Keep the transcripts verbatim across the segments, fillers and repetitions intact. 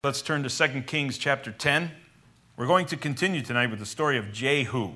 Let's turn to Second Kings chapter ten. We're going to continue tonight with the story of Jehu.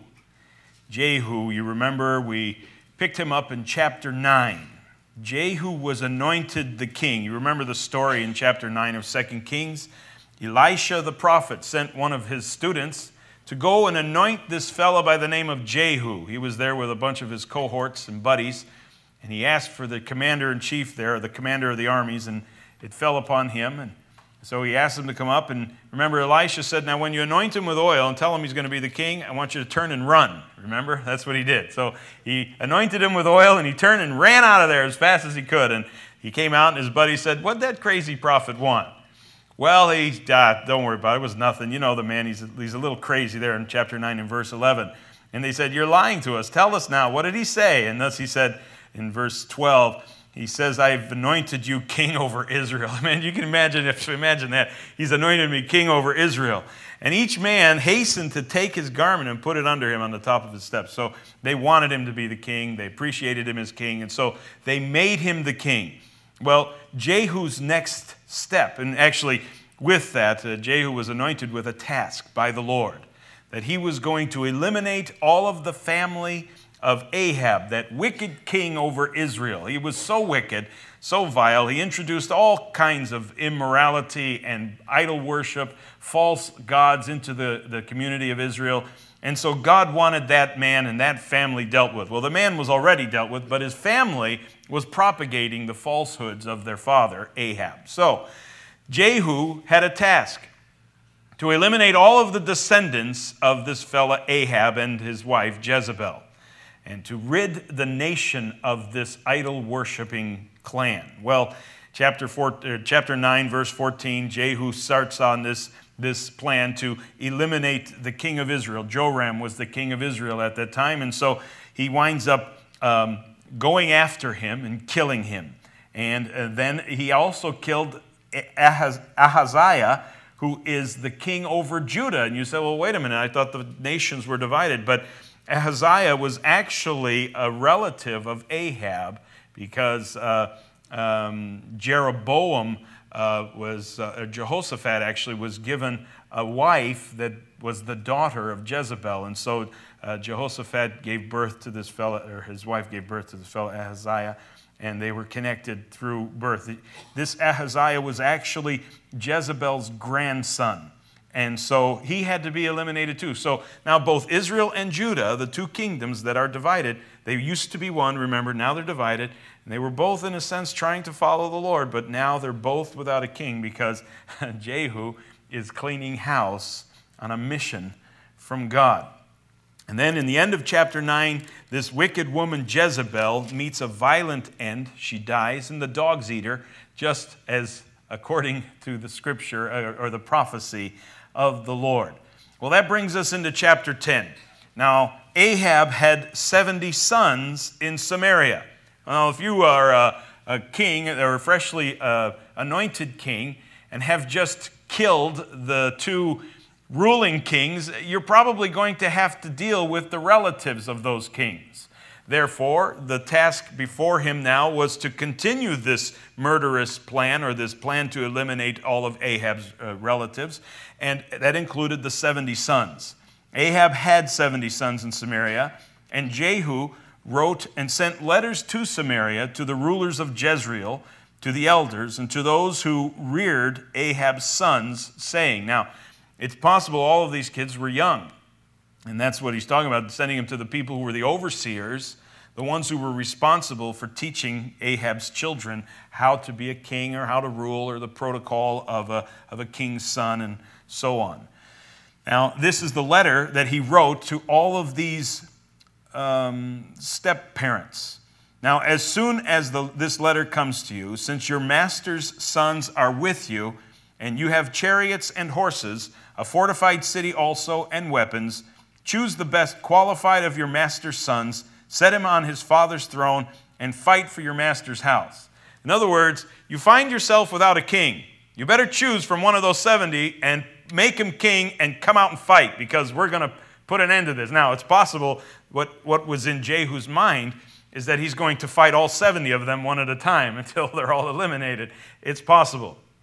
Jehu, you remember, we picked him up in chapter nine. Jehu was anointed the king. You remember the story in chapter nine of Second Kings? Elisha the prophet sent one of his students to go and anoint this fellow by the name of Jehu. He was there with a bunch of his cohorts and buddies, and he asked for the commander-in-chief there, the commander of the armies, and it fell upon him. And so he asked him to come up, and remember, Elisha said, now when you anoint him with oil and tell him he's going to be the king, I want you to turn and run. Remember? That's what he did. So he anointed him with oil, and he turned and ran out of there as fast as he could. And he came out, and his buddy said, what'd that crazy prophet want? Well, he, uh, don't worry about it. It was nothing. You know the man, he's, he's a little crazy there in chapter nine and verse eleven. And they said, you're lying to us. Tell us now, what did he say? And thus he said in verse twelve, he says, I've anointed you king over Israel. Man, you can imagine, if imagine that. He's anointed me king over Israel. And each man hastened to take his garment and put it under him on the top of his steps. So they wanted him to be the king. They appreciated him as king. And so they made him the king. Well, Jehu's next step, and actually with that, uh, Jehu was anointed with a task by the Lord, that he was going to eliminate all of the family of Ahab, that wicked king over Israel. He was so wicked, so vile, he introduced all kinds of immorality and idol worship, false gods into the, the community of Israel. And so God wanted that man and that family dealt with. Well, the man was already dealt with, but his family was propagating the falsehoods of their father, Ahab. So Jehu had a task to eliminate all of the descendants of this fella Ahab and his wife Jezebel, and to rid the nation of this idol-worshiping clan. Well, chapter four, uh, chapter nine, verse fourteen, Jehu starts on this, this plan to eliminate the king of Israel. Joram was the king of Israel at that time, and so he winds up um, going after him and killing him. And uh, then he also killed Ahaz- Ahaziah, who is the king over Judah. And you say, well, wait a minute, I thought the nations were divided, but Ahaziah was actually a relative of Ahab because uh, um, Jeroboam uh, was, uh, Jehoshaphat actually was given a wife that was the daughter of Jezebel. And so uh, Jehoshaphat gave birth to this fellow, or his wife gave birth to this fellow Ahaziah, and they were connected through birth. This Ahaziah was actually Jezebel's grandson. And so he had to be eliminated too. So now both Israel and Judah, the two kingdoms that are divided, they used to be one, remember, now they're divided. And they were both, in a sense, trying to follow the Lord, but now they're both without a king because Jehu is cleaning house on a mission from God. And then in the end of chapter nine, this wicked woman Jezebel meets a violent end. She dies, and the dogs eat her, just as according to the scripture or the prophecy of the Lord. Well, that brings us into chapter ten. Now, Ahab had seventy sons in Samaria. Well, if you are a, a king or a freshly uh, anointed king and have just killed the two ruling kings, you're probably going to have to deal with the relatives of those kings. Therefore, the task before him now was to continue this murderous plan, or this plan to eliminate all of Ahab's uh, relatives, and that included the seventy sons. Ahab had seventy sons in Samaria, and Jehu wrote and sent letters to Samaria to the rulers of Jezreel, to the elders, and to those who reared Ahab's sons, saying, now, it's possible all of these kids were young. And that's what he's talking about, sending them to the people who were the overseers, the ones who were responsible for teaching Ahab's children how to be a king or how to rule or the protocol of a, of a king's son and so on. Now, this is the letter that he wrote to all of these um, step-parents. Now, as soon as the, this letter comes to you, since your master's sons are with you, and you have chariots and horses, a fortified city also, and weapons, choose the best qualified of your master's sons, set him on his father's throne, and fight for your master's house. In other words, you find yourself without a king. You better choose from one of those seventy and make him king and come out and fight, because we're going to put an end to this. Now, it's possible what, what was in Jehu's mind is that he's going to fight all seventy of them one at a time until they're all eliminated. It's possible.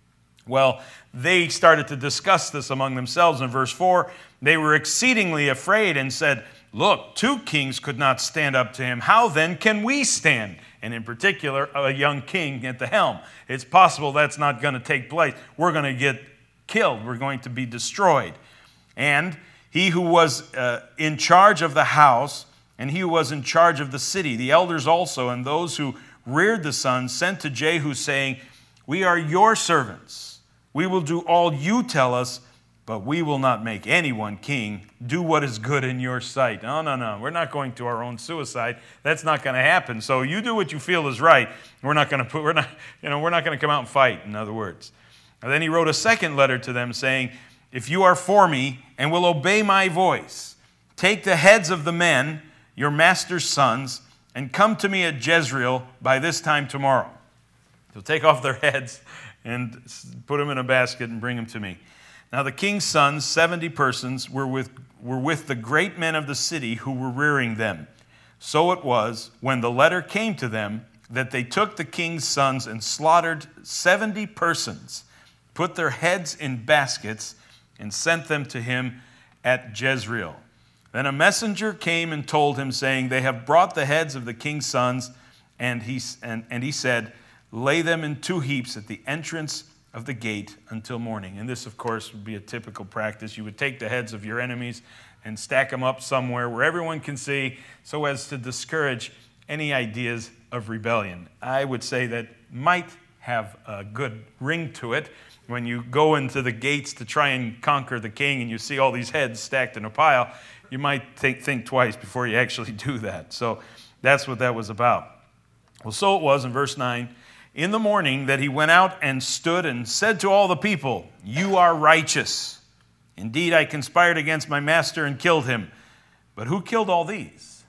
Well, they started to discuss this among themselves. In verse four, they were exceedingly afraid and said, "Look, two kings could not stand up to him. How then can we stand?" And in particular, a young king at the helm. It's possible that's not going to take place. We're going to get killed. We're going to be destroyed. And he who was uh, in charge of the house, and he who was in charge of the city, the elders also, and those who reared the sons, sent to Jehu, saying, "We are your servants. We will do all you tell us, but we will not make anyone king. Do what is good in your sight." No, no, no. We're not going to our own suicide. That's not going to happen. So you do what you feel is right. We're not going to put. We're not. You know. We're not going to come out and fight. In other words. And then he wrote a second letter to them, saying, "If you are for me and will obey my voice, take the heads of the men, your master's sons, and come to me at Jezreel by this time tomorrow." So take off their heads and put them in a basket and bring them to me. Now the king's sons, seventy persons, were with, were with the great men of the city who were rearing them. So it was, when the letter came to them, that they took the king's sons and slaughtered seventy persons, put their heads in baskets, and sent them to him at Jezreel. Then a messenger came and told him, saying, "They have brought the heads of the king's sons." And he, and, and he said, "Lay them in two heaps at the entrance of the gate until morning." And this, of course, would be a typical practice. You would take the heads of your enemies and stack them up somewhere where everyone can see, so as to discourage any ideas of rebellion. I would say that might have a good ring to it. When you go into the gates to try and conquer the king and you see all these heads stacked in a pile, you might think, think twice before you actually do that. So that's what that was about. Well, so it was in verse nine. "In the morning that he went out and stood and said to all the people, 'You are righteous. Indeed, I conspired against my master and killed him. But who killed all these?'"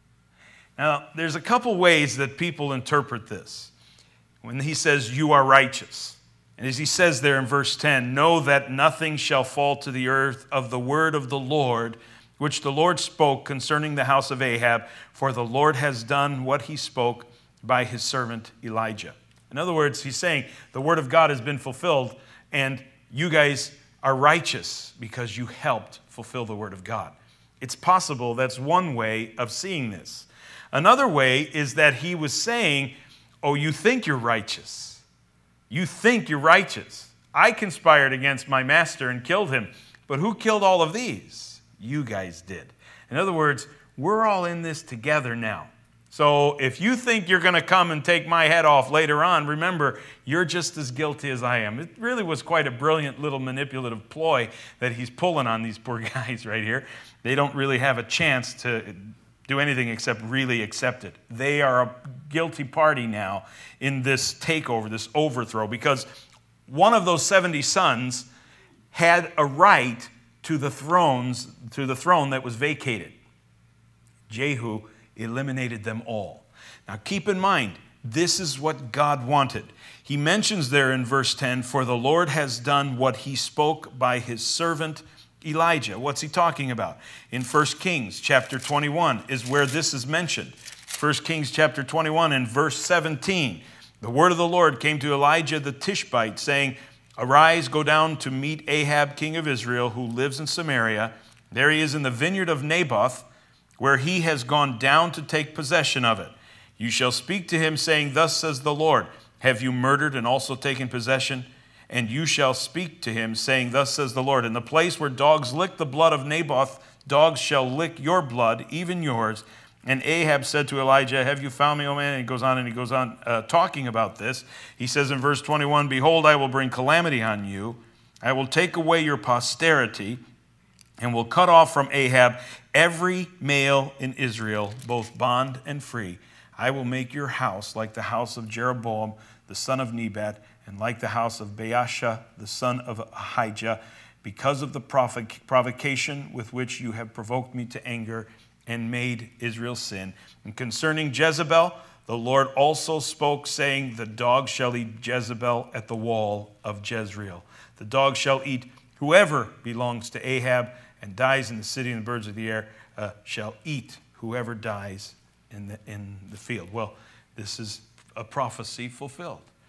Now, there's a couple ways that people interpret this. When he says, "You are righteous," and as he says there in verse ten, "Know that nothing shall fall to the earth of the word of the Lord, which the Lord spoke concerning the house of Ahab, for the Lord has done what he spoke by his servant Elijah." In other words, he's saying the word of God has been fulfilled, and you guys are righteous because you helped fulfill the word of God. It's possible that's one way of seeing this. Another way is that he was saying, "Oh, you think you're righteous. You think you're righteous. I conspired against my master and killed him. But who killed all of these? You guys did." In other words, we're all in this together now. So if you think you're going to come and take my head off later on, remember, you're just as guilty as I am. It really was quite a brilliant little manipulative ploy that he's pulling on these poor guys right here. They don't really have a chance to do anything except really accept it. They are a guilty party now in this takeover, this overthrow, because one of those seventy sons had a right to the thrones, to the throne that was vacated. Jehu eliminated them all. Now keep in mind, this is what God wanted. He mentions there in verse ten, "For the Lord has done what he spoke by his servant Elijah." What's he talking about? In First Kings chapter twenty-one is where this is mentioned. First Kings chapter twenty-one and verse seventeen. "The word of the Lord came to Elijah the Tishbite, saying, 'Arise, go down to meet Ahab, king of Israel, who lives in Samaria. There he is in the vineyard of Naboth, where he has gone down to take possession of it. You shall speak to him, saying, Thus says the Lord, have you murdered and also taken possession? And you shall speak to him, saying, Thus says the Lord, in the place where dogs lick the blood of Naboth, dogs shall lick your blood, even yours.' And Ahab said to Elijah, Have you found me, O man?" And he goes on and he goes on uh, talking about this. He says in verse twenty-one, "Behold, I will bring calamity on you. I will take away your posterity and will cut off from Ahab every male in Israel, both bond and free. I will make your house like the house of Jeroboam, the son of Nebat, and like the house of Baasha, the son of Ahijah, because of the provocation with which you have provoked me to anger and made Israel sin. And concerning Jezebel, the Lord also spoke, saying, The dog shall eat Jezebel at the wall of Jezreel. The dog shall eat whoever belongs to Ahab and dies in the city, and the birds of the air uh, shall eat whoever dies in the, in the field." Well, this is a prophecy fulfilled.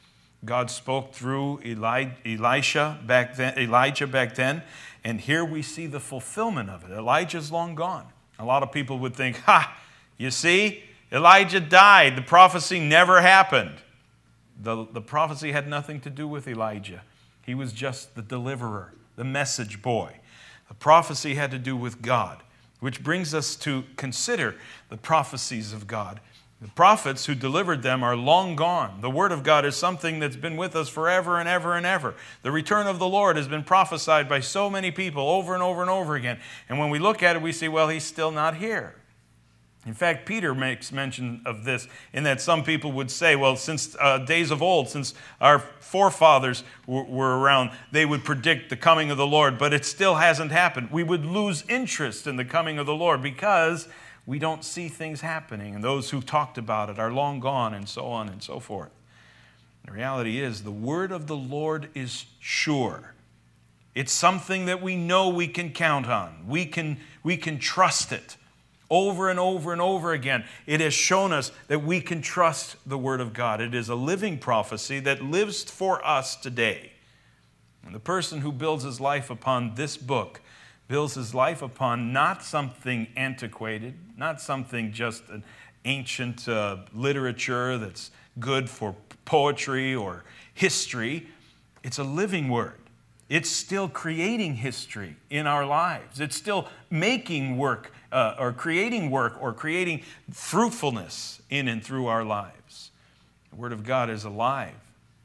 God spoke through Eli- Elisha back then, Elijah back then, and here we see the fulfillment of it. Elijah's long gone. A lot of people would think, ha, you see, Elijah died. The prophecy never happened. The, the prophecy had nothing to do with Elijah. He was just the deliverer, the message boy. The prophecy had to do with God, which brings us to consider the prophecies of God. The prophets who delivered them are long gone. The Word of God is something that's been with us forever and ever and ever. The return of the Lord has been prophesied by so many people over and over and over again. And when we look at it, we see, well, He's still not here. In fact, Peter makes mention of this in that some people would say, well, since uh, days of old, since our forefathers w- were around, they would predict the coming of the Lord, but it still hasn't happened. We would lose interest in the coming of the Lord because we don't see things happening, and those who talked about it are long gone, and so on and so forth. The reality is, the word of the Lord is sure. It's something that we know we can count on. We can, we can trust it. Over and over and over again, it has shown us that we can trust the Word of God. It is a living prophecy that lives for us today. And the person who builds his life upon this book builds his life upon not something antiquated, not something just an ancient uh, literature that's good for poetry or history. It's a living Word. It's still creating history in our lives. It's still making work uh, or creating work or creating fruitfulness in and through our lives. The Word of God is alive,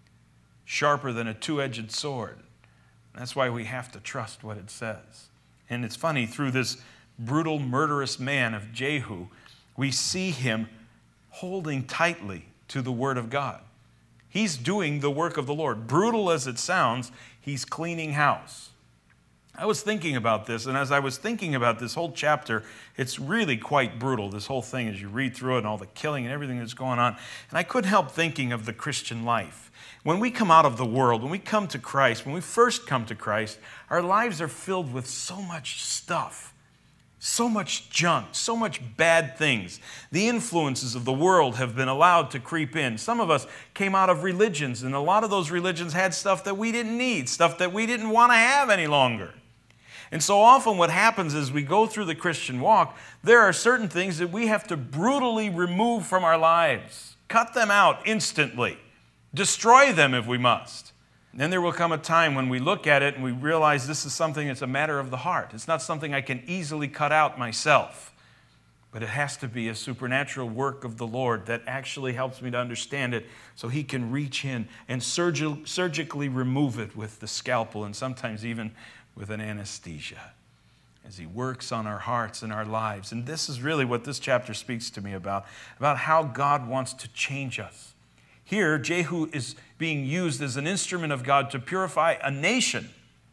sharper than a two-edged sword. That's why we have to trust what it says. And it's funny, through this brutal, murderous man of Jehu, we see him holding tightly to the Word of God. He's doing the work of the Lord. Brutal as it sounds, he's cleaning house. I was thinking about this, and as I was thinking about this whole chapter, it's really quite brutal, this whole thing, as you read through it and all the killing and everything that's going on. And I couldn't help thinking of the Christian life. When we come out of the world, when we come to Christ, when we first come to Christ, our lives are filled with so much stuff. So much junk, so much bad things. The influences of the world have been allowed to creep in. Some of us came out of religions, and a lot of those religions had stuff that we didn't need, stuff that we didn't want to have any longer. And so often what happens is we go through the Christian walk, there are certain things that we have to brutally remove from our lives. Cut them out instantly. Destroy them if we must. Then there will come a time when we look at it and we realize this is something that's a matter of the heart. It's not something I can easily cut out myself. But it has to be a supernatural work of the Lord that actually helps me to understand it so He can reach in and surg- surgically remove it with the scalpel and sometimes even with an anesthesia as He works on our hearts and our lives. And this is really what this chapter speaks to me about, about how God wants to change us. Here, Jehu is being used as an instrument of God to purify a nation.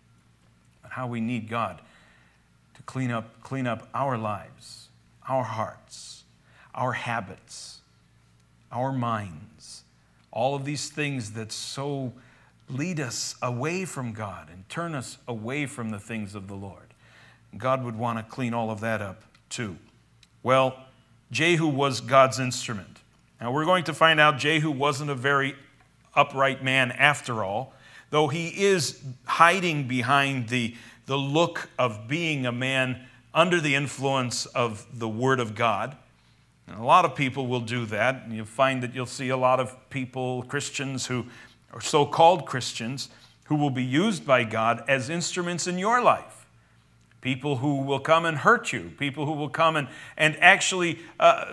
But how we need God to clean up, clean up our lives, our hearts, our habits, our minds, all of these things that so lead us away from God and turn us away from the things of the Lord. God would want to clean all of that up too. Well, Jehu was God's instrument. Now we're going to find out Jehu wasn't a very upright man after all, though he is hiding behind the, the look of being a man under the influence of the Word of God. And a lot of people will do that. And you'll find that you'll see a lot of people, Christians who are so-called Christians, who will be used by God as instruments in your life. People who will come and hurt you. People who will come and, and actually uh,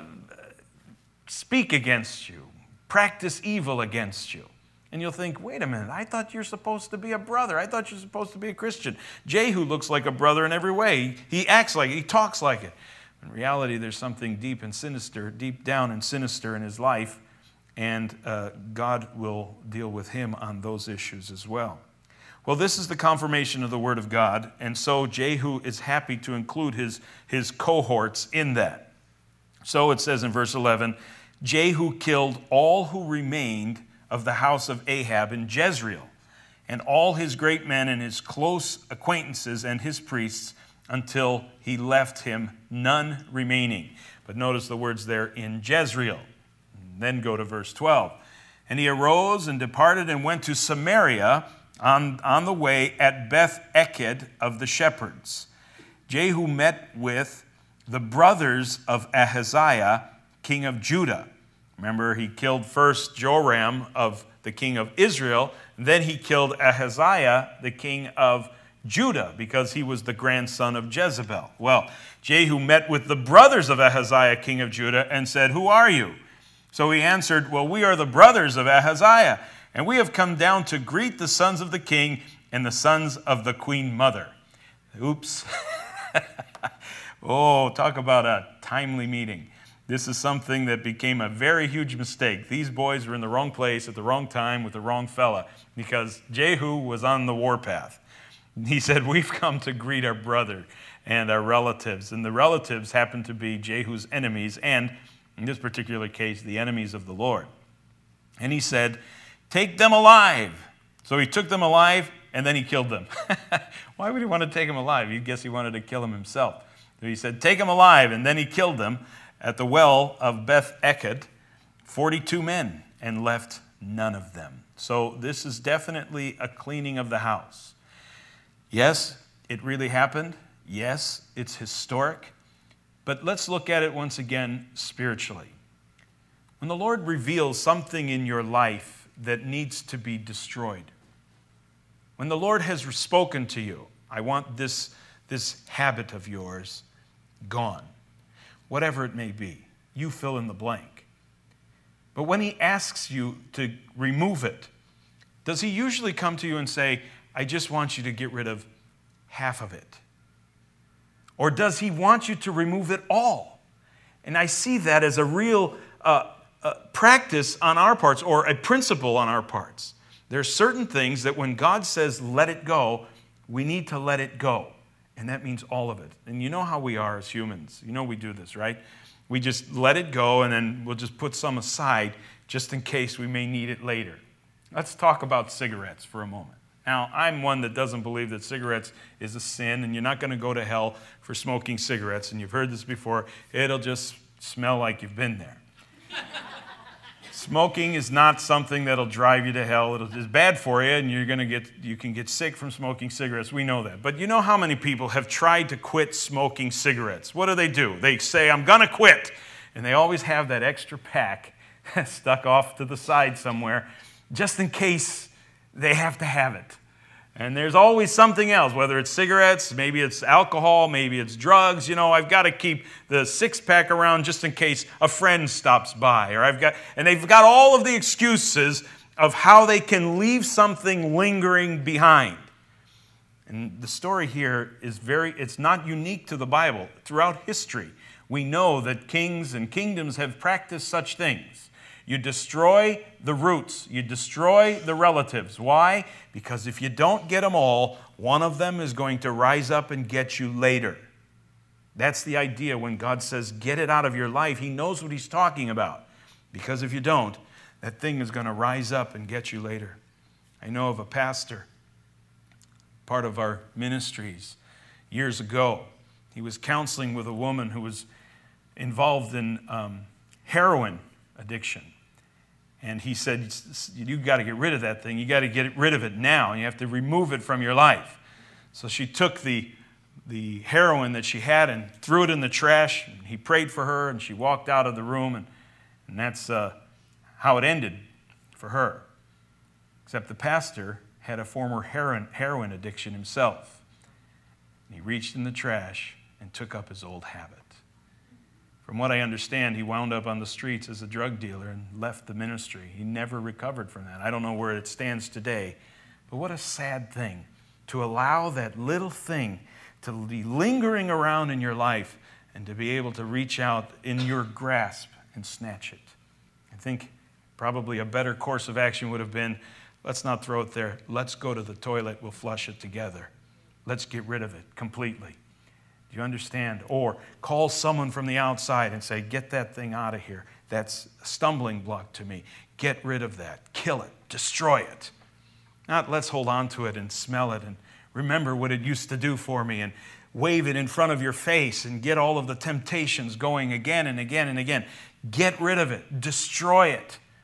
speak against you, practice evil against you. And you'll think, wait a minute, I thought you're supposed to be a brother. I thought you're supposed to be a Christian. Jehu looks like a brother in every way. He acts like it. He talks like it. In reality, there's something deep and sinister, deep down and sinister in his life, and uh, God will deal with him on those issues as well. Well, this is the confirmation of the Word of God, and so Jehu is happy to include his, his cohorts in that. So it says in verse eleven, Jehu killed all who remained of the house of Ahab in Jezreel, and all his great men and his close acquaintances and his priests, until he left him none remaining. But notice the words there, in Jezreel. And then go to verse twelve. And he arose and departed and went to Samaria on, on the way at Beth-Eked of the shepherds. Jehu met with the brothers of Ahaziah, king of Judah. Remember, he killed first Joram of the king of Israel, and then he killed Ahaziah, the king of Judah, because he was the grandson of Jezebel. Well, Jehu met with the brothers of Ahaziah, king of Judah, and said, "Who are you?" So he answered, "Well, we are the brothers of Ahaziah, and we have come down to greet the sons of the king and the sons of the queen mother." Oops. Oh, talk about a timely meeting. This is something that became a very huge mistake. These boys were in the wrong place at the wrong time with the wrong fella, because Jehu was on the warpath. He said, "We've come to greet our brother and our relatives." And the relatives happened to be Jehu's enemies, and in this particular case, the enemies of the Lord. And he said, "Take them alive." So he took them alive, and then he killed them. Why would he want to take them alive? You guess he wanted to kill them himself. So he said, "Take them alive," and then he killed them at the well of Beth-Eked, forty-two men, and left none of them. So this is definitely a cleaning of the house. Yes, it really happened. Yes, it's historic. But let's look at it once again spiritually. When the Lord reveals something in your life that needs to be destroyed, when the Lord has spoken to you, "I want this, this habit of yours gone," whatever it may be, you fill in the blank. But when he asks you to remove it, does he usually come to you and say, "I just want you to get rid of half of it"? Or does he want you to remove it all? And I see that as a real uh, uh, practice on our parts, or a principle on our parts. There are certain things that when God says, "Let it go," we need to let it go. And that means all of it. And you know how we are as humans. You know we do this, right? We just let it go, and then we'll just put some aside just in case we may need it later. Let's talk about cigarettes for a moment. Now, I'm one that doesn't believe that cigarettes is a sin, and you're not going to go to hell for smoking cigarettes. And you've heard this before. It'll just smell like you've been there. Smoking is not something that'll drive you to hell. It'll, it's bad for you, and you're going to get, you can get sick from smoking cigarettes. We know that. But you know how many people have tried to quit smoking cigarettes? What do they do? They say, "I'm going to quit." And they always have that extra pack stuck off to the side somewhere, just in case they have to have it. And there's always something else, whether it's cigarettes, maybe it's alcohol, maybe it's drugs. You know, I've got to keep the six-pack around just in case a friend stops by. Or I've got, and they've got all of the excuses of how they can leave something lingering behind. And the story here is very, it's not unique to the Bible. Throughout history, we know that kings and kingdoms have practiced such things. You destroy the roots. You destroy the relatives. Why? Because if you don't get them all, one of them is going to rise up and get you later. That's the idea when God says, "Get it out of your life." He knows what he's talking about. Because if you don't, that thing is going to rise up and get you later. I know of a pastor, part of our ministries, years ago. He was counseling with a woman who was involved in um, heroin addiction. And he said, "You've got to get rid of that thing. You got to get rid of it now. You have to remove it from your life." So she took the, the heroin that she had and threw it in the trash. And he prayed for her, and she walked out of the room. And, and that's uh, how it ended for her. Except the pastor had a former heroin, heroin addiction himself. And he reached in the trash and took up his old habit. From what I understand, he wound up on the streets as a drug dealer and left the ministry. He never recovered from that. I don't know where it stands today, but what a sad thing to allow that little thing to be lingering around in your life and to be able to reach out in your grasp and snatch it. I think probably a better course of action would have been, let's not throw it there. Let's go to the toilet. We'll flush it together. Let's get rid of it completely. Do you understand? Or call someone from the outside and say, "Get that thing out of here. That's a stumbling block to me. Get rid of that. Kill it. Destroy it." Not let's hold on to it and smell it and remember what it used to do for me and wave it in front of your face and get all of the temptations going again and again and again. Get rid of it. Destroy it.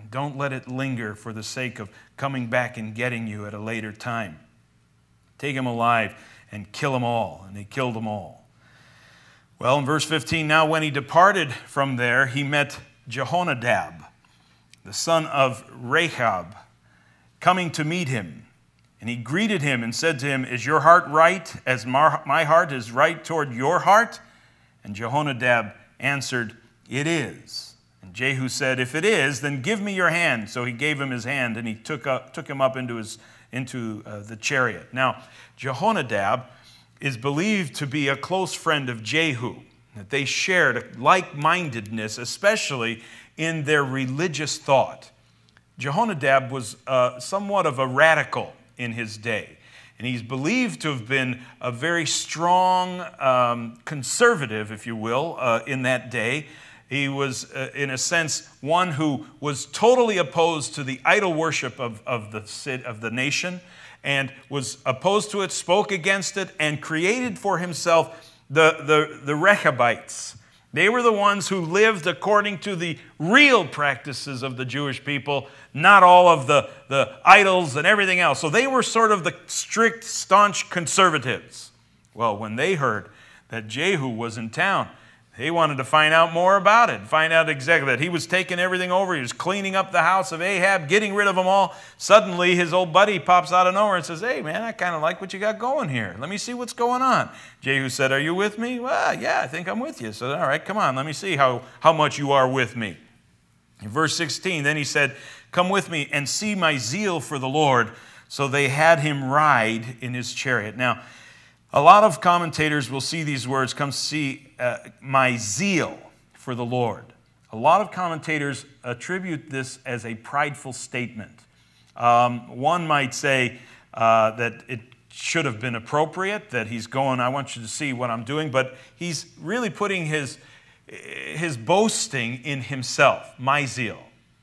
Don't let it linger for the sake of coming back and getting you at a later time. Take them alive and kill them all. And they killed them all. Well, in verse fifteen, now when he departed from there, he met Jehonadab, the son of Rechab, coming to meet him. And he greeted him and said to him, is your heart right as my heart is right toward your heart? And Jehonadab answered, it is. And Jehu said, if it is, then give me your hand. So he gave him his hand, and he took, up, took him up into, his, into uh, the chariot. Now, Jehonadab is believed to be a close friend of Jehu, that they shared a like-mindedness, especially in their religious thought. Jehonadab was uh, somewhat of a radical in his day, and he's believed to have been a very strong um, conservative, if you will, uh, in that day. He was, uh, in a sense, one who was totally opposed to the idol worship of, of, the, of the nation, and was opposed to it, spoke against it, and created for himself the, the, the Rechabites. They were the ones who lived according to the real practices of the Jewish people, not all of the, the idols and everything else. So they were sort of the strict, staunch conservatives. Well, when they heard that Jehu was in town, they wanted to find out more about it, find out exactly that he was taking everything over. He was cleaning up the house of Ahab, getting rid of them all. Suddenly, his old buddy pops out of nowhere and says, hey, man, I kind of like what you got going here. Let me see what's going on. Jehu said, are you with me? Well, yeah, I think I'm with you. So, all right, come on, let me see how, how much you are with me. In verse sixteen, then he said, come with me and see my zeal for the Lord. So they had him ride in his chariot. Now, a lot of commentators will see these words, come see uh, my zeal for the Lord. A lot of commentators attribute this as a prideful statement. Um, one might say uh, that it should have been appropriate, that he's going, I want you to see what I'm doing, but he's really putting his, his boasting in himself, my zeal.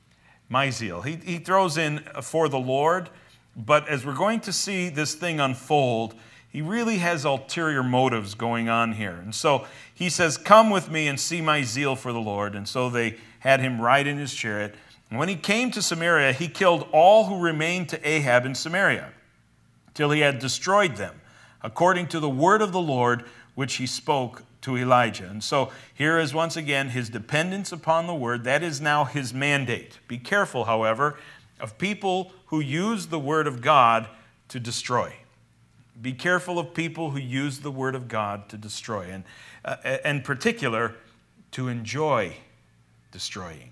My zeal. He, he throws in for the Lord, but as we're going to see this thing unfold, he really has ulterior motives going on here. And so he says, come with me and see my zeal for the Lord. And so they had him ride in his chariot. And when he came to Samaria, he killed all who remained to Ahab in Samaria, till he had destroyed them, according to the word of the Lord, which he spoke to Elijah. And so here is once again his dependence upon the word. That is now his mandate. Be careful, however, of people who use the word of God to destroy. Be careful of people who use the word of God to destroy, and uh, in particular, to enjoy destroying.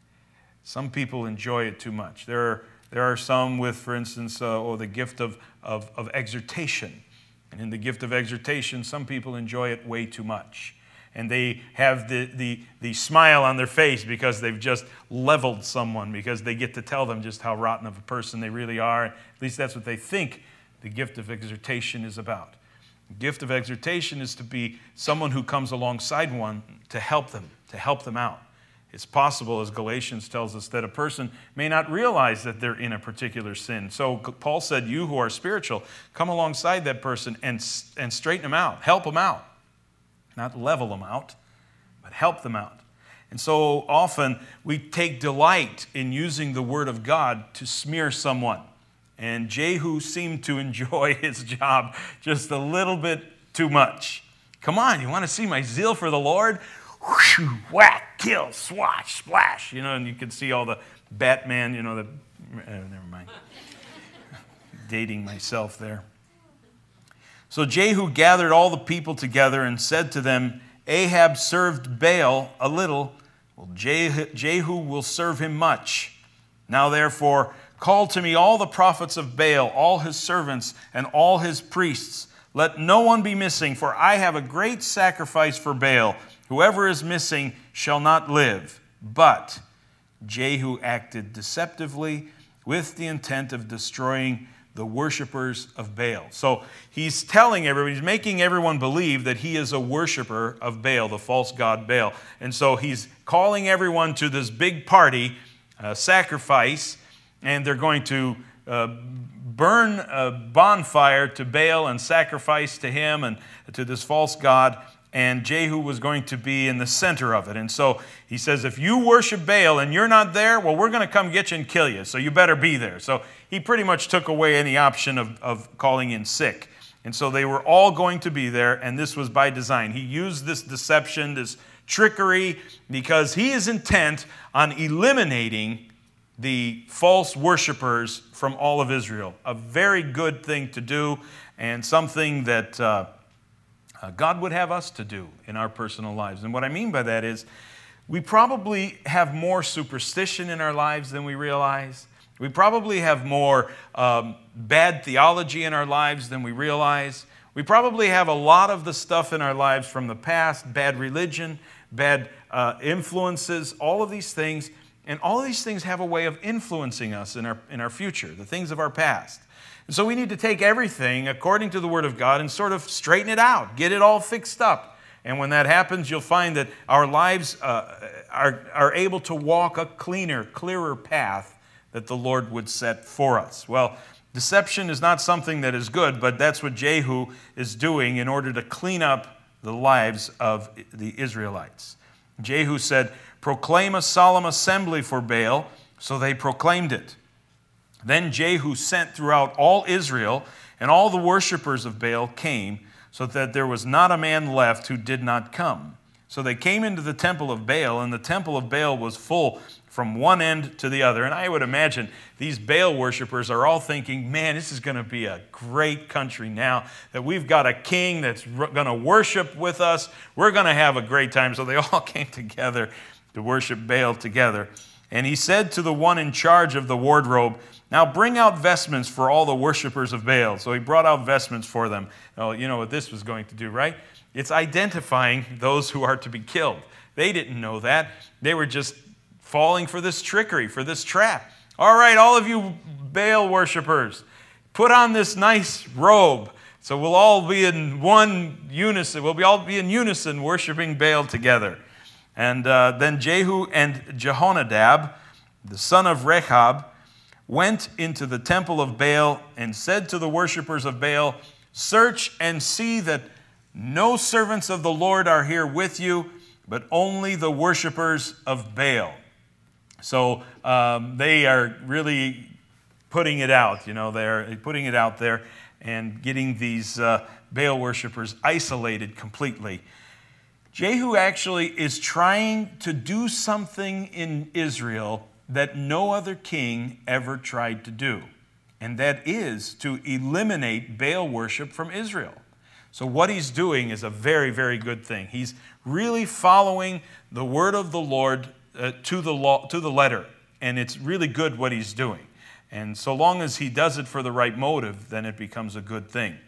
Some people enjoy it too much. There are, there are some with, for instance, uh, oh, the gift of, of, of exhortation. And in the gift of exhortation, some people enjoy it way too much. And they have the, the, the smile on their face because they've just leveled someone, because they get to tell them just how rotten of a person they really are. At least that's what they think the gift of exhortation is about. The gift of exhortation is to be someone who comes alongside one to help them, to help them out. It's possible, as Galatians tells us, that a person may not realize that they're in a particular sin. So Paul said, you who are spiritual, come alongside that person and, and straighten them out, help them out. Not level them out, but help them out. And so often we take delight in using the word of God to smear someone. And Jehu seemed to enjoy his job just a little bit too much. Come on, you want to see my zeal for the Lord? Whoosh, whack, kill, swash, splash. You know, and you can see all the Batman, you know, the, uh, never mind. Dating myself there. So Jehu gathered all the people together and said to them, Ahab served Baal a little. Well, Jehu, Jehu will serve him much. Now therefore, call to me all the prophets of Baal, all his servants, and all his priests. Let no one be missing, for I have a great sacrifice for Baal. Whoever is missing shall not live. But Jehu acted deceptively with the intent of destroying the worshipers of Baal. So he's telling everybody, he's making everyone believe that he is a worshiper of Baal, the false god Baal. And so he's calling everyone to this big party, uh, sacrifice, and they're going to uh, burn a bonfire to Baal and sacrifice to him and to this false god. and Jehu was going to be in the center of it. And so he says, if you worship Baal and you're not there, well, we're going to come get you and kill you, so you better be there. So he pretty much took away any option of, of calling in sick. And so they were all going to be there, and this was by design. He used this deception, this trickery, because he is intent on eliminating the false worshipers from all of Israel. A very good thing to do, and something that uh, uh, God would have us to do in our personal lives. And what I mean by that is, we probably have more superstition in our lives than we realize. We probably have more um, bad theology in our lives than we realize. We probably have a lot of the stuff in our lives from the past, bad religion, bad uh, influences, all of these things. And all of these things have a way of influencing us in our, in our future, the things of our past. And so we need to take everything according to the Word of God and sort of straighten it out, get it all fixed up. And when that happens, you'll find that our lives uh, are, are able to walk a cleaner, clearer path that the Lord would set for us. Well, deception is not something that is good, but that's what Jehu is doing in order to clean up the lives of the Israelites. Jehu said, proclaim a solemn assembly for Baal. So they proclaimed it. Then Jehu sent throughout all Israel, and all the worshipers of Baal came, so that there was not a man left who did not come. So they came into the temple of Baal, and the temple of Baal was full from one end to the other. And I would imagine these Baal worshipers are all thinking, man, this is going to be a great country now that we've got a king that's going to worship with us. We're going to have a great time. So they all came together to worship Baal together. And he said to the one in charge of the wardrobe, now bring out vestments for all the worshipers of Baal. So he brought out vestments for them. Oh, you know what this was going to do, right? It's identifying those who are to be killed. They didn't know that. They were just falling for this trickery, for this trap. All right, all of you Baal worshipers, put on this nice robe. So we'll all be in one unison. We'll be all be in unison worshiping Baal together. And uh, then Jehu and Jehonadab, the son of Rechab, went into the temple of Baal and said to the worshipers of Baal, search and see that no servants of the Lord are here with you, but only the worshipers of Baal. So um, they are really putting it out, you know, they're putting it out there and getting these uh, Baal worshipers isolated completely. Jehu actually is trying to do something in Israel that no other king ever tried to do, and that is to eliminate Baal worship from Israel. So what he's doing is a very, very good thing. He's really following the word of the Lord uh, to the law, to the letter, and it's really good what he's doing. And so long as he does it for the right motive, then it becomes a good thing.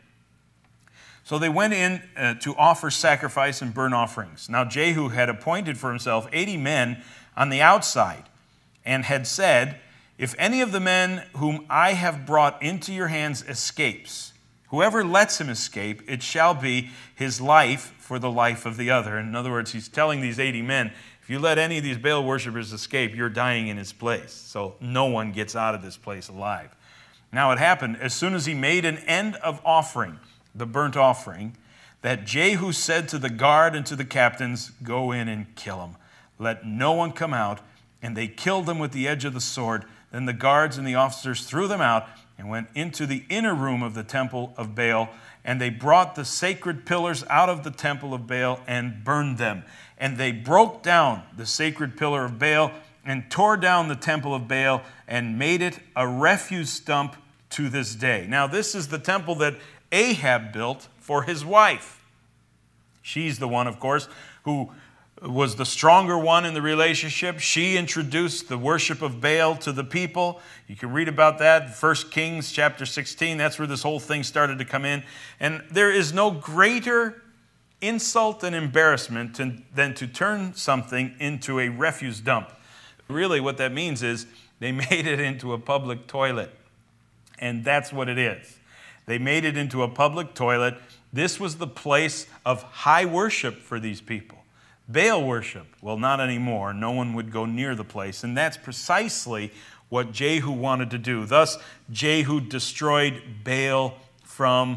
So they went in uh, to offer sacrifice and burnt offerings. Now Jehu had appointed for himself eighty men on the outside, and had said, if any of the men whom I have brought into your hands escapes, whoever lets him escape, it shall be his life for the life of the other. In other words, he's telling these eighty men, if you let any of these Baal worshipers escape, you're dying in his place. So no one gets out of this place alive. Now it happened, as soon as he made an end of offering, the burnt offering, that Jehu said to the guard and to the captains, go in and kill him. Let no one come out. And they killed them with the edge of the sword. Then the guards and the officers threw them out and went into the inner room of the temple of Baal. And they brought the sacred pillars out of the temple of Baal and burned them. And they broke down the sacred pillar of Baal and tore down the temple of Baal and made it a refuse dump to this day. Now this is the temple that Ahab built for his wife. She's the one, of course, who was the stronger one in the relationship. She introduced the worship of Baal to the people. You can read about that in First Kings chapter sixteen. That's where this whole thing started to come in. And there is no greater insult and embarrassment to, than to turn something into a refuse dump. Really what that means is they made it into a public toilet. And that's what it is. They made it into a public toilet. This was the place of high worship for these people. Baal worship, well, not anymore. No one would go near the place. And that's precisely what Jehu wanted to do. Thus, Jehu destroyed Baal from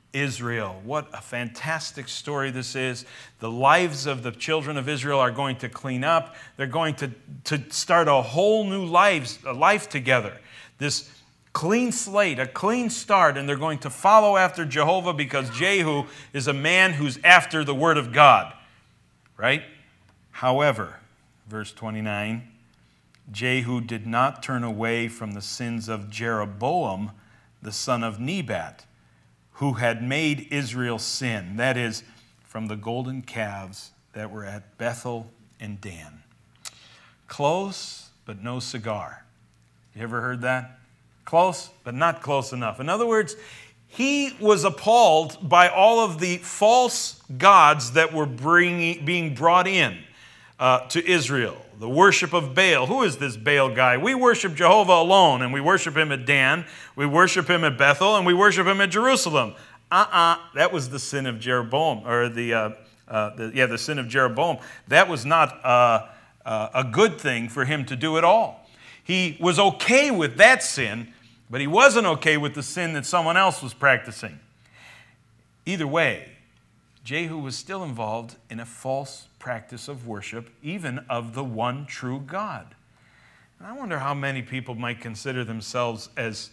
Israel. What a fantastic story this is. The lives of the children of Israel are going to clean up. They're going to, to start a whole new lives, a life together. This clean slate, a clean start, and they're going to follow after Jehovah because Jehu is a man who's after the word of God. Right? However, verse twenty-nine, Jehu did not turn away from the sins of Jeroboam, the son of Nebat, who had made Israel sin. That is, from the golden calves that were at Bethel and Dan. Close, but no cigar. You ever heard that? Close, but not close enough. In other words, he was appalled by all of the false gods that were bringing, being brought in uh, to Israel. The worship of Baal. Who is this Baal guy? We worship Jehovah alone, and we worship him at Dan, we worship him at Bethel, and we worship him at Jerusalem. Uh-uh, that was the sin of Jeroboam, or the, uh, uh, the yeah, the sin of Jeroboam. That was not uh, uh, a good thing for him to do at all. He was okay with that sin, but he wasn't okay with the sin that someone else was practicing. Either way, Jehu was still involved in a false practice of worship, even of the one true God. And I wonder how many people might consider themselves as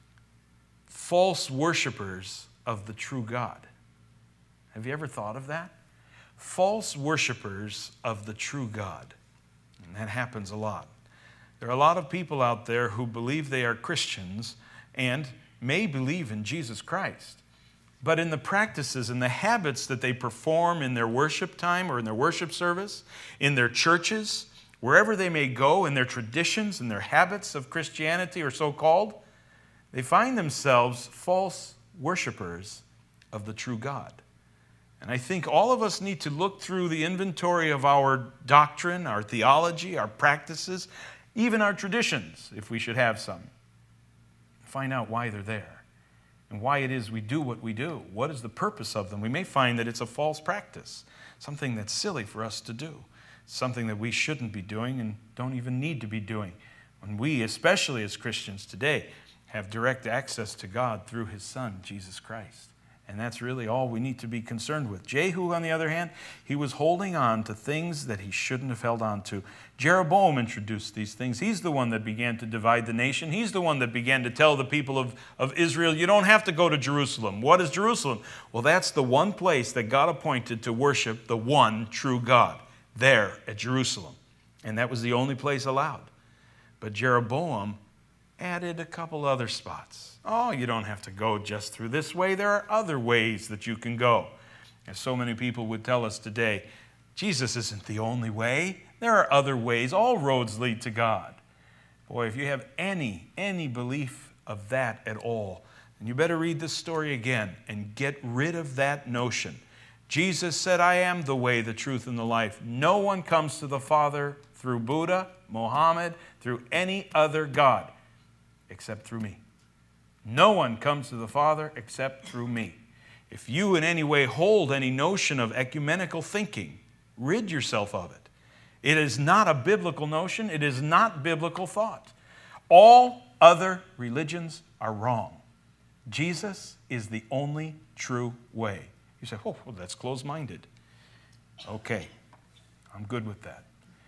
false worshipers of the true God. Have you ever thought of that? False worshipers of the true God. And that happens a lot. There are a lot of people out there who believe they are Christians and may believe in Jesus Christ. But in the practices and the habits that they perform in their worship time or in their worship service, in their churches, wherever they may go, in their traditions and their habits of Christianity or so-called, they find themselves false worshipers of the true God. And I think all of us need to look through the inventory of our doctrine, our theology, our practices, even our traditions, if we should have some. Find out why they're there and why it is we do what we do. What is the purpose of them? We may find that it's a false practice, something that's silly for us to do, something that we shouldn't be doing and don't even need to be doing. When we, especially as Christians today, have direct access to God through His Son, Jesus Christ. And that's really all we need to be concerned with. Jehu, on the other hand, he was holding on to things that he shouldn't have held on to. Jeroboam introduced these things. He's the one that began to divide the nation. He's the one that began to tell the people of, of Israel, you don't have to go to Jerusalem. What is Jerusalem? Well, that's the one place that God appointed to worship the one true God, there at Jerusalem. And that was the only place allowed. But Jeroboam added a couple other spots. Oh, you don't have to go just through this way. There are other ways that you can go. As so many people would tell us today, Jesus isn't the only way. There are other ways. All roads lead to God. Boy, if you have any, any belief of that at all, then you better read this story again and get rid of that notion. Jesus said, I am the way, the truth, and the life. No one comes to the Father through Buddha, Muhammad, through any other God, except through me. No one comes to the Father except through me. If you in any way hold any notion of ecumenical thinking, rid yourself of it. It is not a biblical notion. It is not biblical thought. All other religions are wrong. Jesus is the only true way. You say, oh, well, that's closed-minded. Okay, I'm good with that.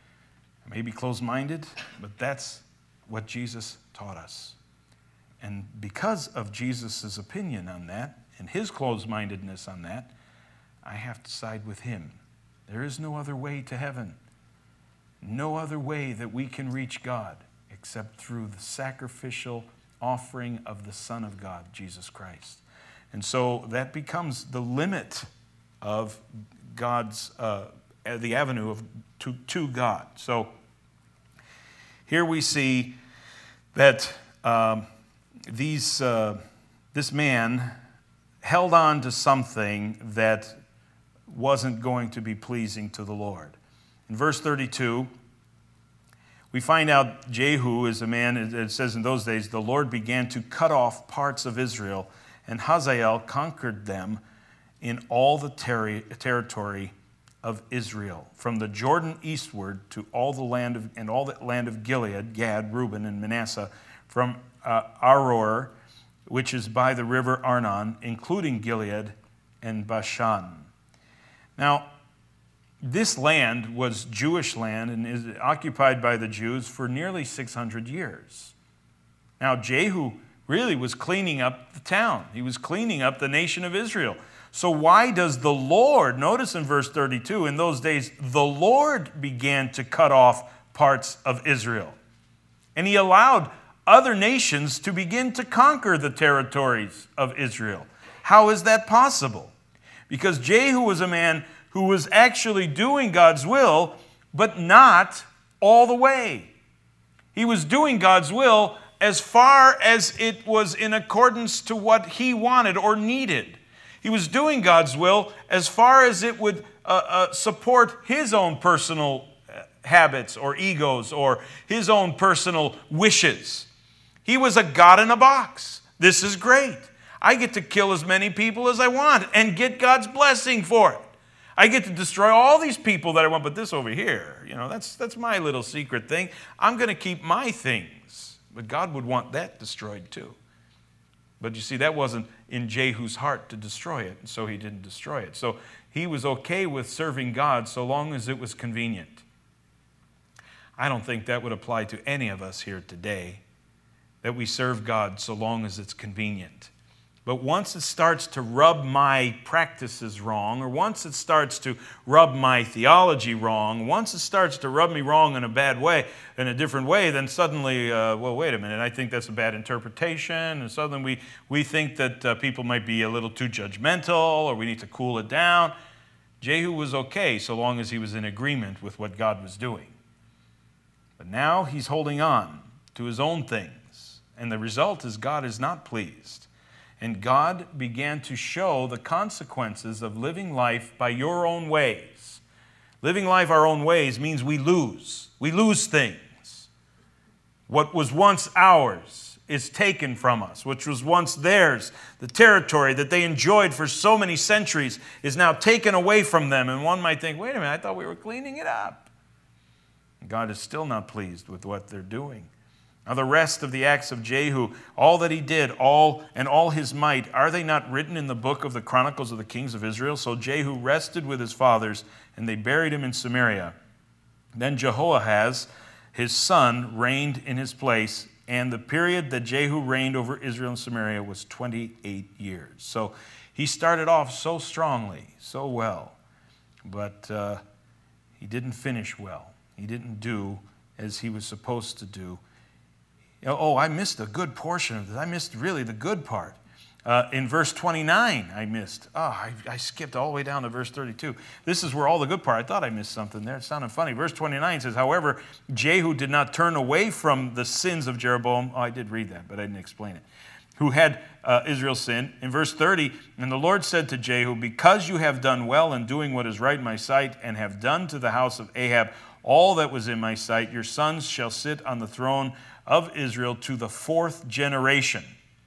I may be closed-minded, but that's what Jesus taught us. And because of Jesus' opinion on that and his closed-mindedness on that, I have to side with him. There is no other way to heaven. No other way that we can reach God except through the sacrificial offering of the Son of God, Jesus Christ. And so that becomes the limit of God's, uh, the avenue of to, to God. So here we see that um, these, uh, this man held on to something that wasn't going to be pleasing to the Lord. In verse thirty-two, we find out Jehu is a man, it says in those days, the Lord began to cut off parts of Israel, and Hazael conquered them in all the ter- territory of Israel, from the Jordan eastward to all the land of, and all the land of Gilead, Gad, Reuben, and Manasseh, from uh, Aroer which is by the river Arnon, including Gilead and Bashan. Now, this land was Jewish land and is occupied by the Jews for nearly six hundred years. Now, Jehu really was cleaning up the town. He was cleaning up the nation of Israel. So why does the Lord, notice in verse thirty-two, in those days, the Lord began to cut off parts of Israel. And he allowed other nations to begin to conquer the territories of Israel. How is that possible? Because Jehu was a man who was actually doing God's will, but not all the way. He was doing God's will as far as it was in accordance to what he wanted or needed. He was doing God's will as far as it would uh, uh, support his own personal habits or egos or his own personal wishes. He was a God in a box. This is great. I get to kill as many people as I want and get God's blessing for it. I get to destroy all these people that I want, but this over here, you know, that's, that's my little secret thing. I'm going to keep my things. But God would want that destroyed too. But you see, that wasn't in Jehu's heart to destroy it, and so he didn't destroy it. So he was okay with serving God so long as it was convenient. I don't think that would apply to any of us here today, that we serve God so long as it's convenient. But once it starts to rub my practices wrong, or once it starts to rub my theology wrong, once it starts to rub me wrong in a bad way, in a different way, then suddenly, uh, well, wait a minute, I think that's a bad interpretation, and suddenly we, we think that uh, people might be a little too judgmental, or we need to cool it down. Jehu was okay so long as he was in agreement with what God was doing. But now he's holding on to his own things, and the result is God is not pleased. And God began to show the consequences of living life by your own ways. Living life our own ways means we lose. We lose things. What was once ours is taken from us, which was once theirs. The territory that they enjoyed for so many centuries is now taken away from them. And one might think, wait a minute, I thought we were cleaning it up. God is still not pleased with what they're doing. Now the rest of the acts of Jehu, all that he did, all and all his might, are they not written in the book of the Chronicles of the Kings of Israel? So Jehu rested with his fathers, and they buried him in Samaria. Then Jehoahaz, his son, reigned in his place, and the period that Jehu reigned over Israel and Samaria was twenty-eight years. So he started off so strongly, so well, but uh, he didn't finish well. He didn't do as he was supposed to do. Oh, I missed a good portion of this. I missed really the good part. Uh, in verse twenty-nine, I missed. Oh, I, I skipped all the way down to verse thirty-two. This is where all the good part. I thought I missed something there. It sounded funny. Verse twenty-nine says, however, Jehu did not turn away from the sins of Jeroboam. Oh, I did read that, but I didn't explain it. Who had uh, Israel sinned. In verse thirty, and the Lord said to Jehu, because you have done well in doing what is right in my sight, and have done to the house of Ahab all that was in my sight, your sons shall sit on the throne of Israel to the fourth generation.